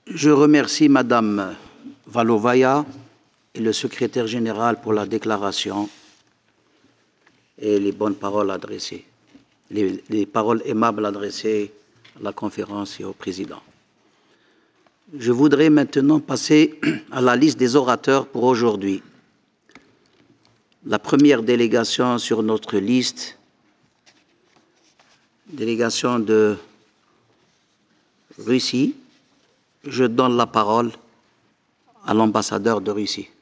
Je remercie Madame Valovaya et le secrétaire général pour la déclaration et les bonnes paroles adressées, les paroles aimables adressées à la conférence et au président. Je voudrais maintenant passer à la liste des orateurs pour aujourd'hui. La première délégation sur notre liste, délégation de Russie. Je donne la parole à l'ambassadeur de Russie.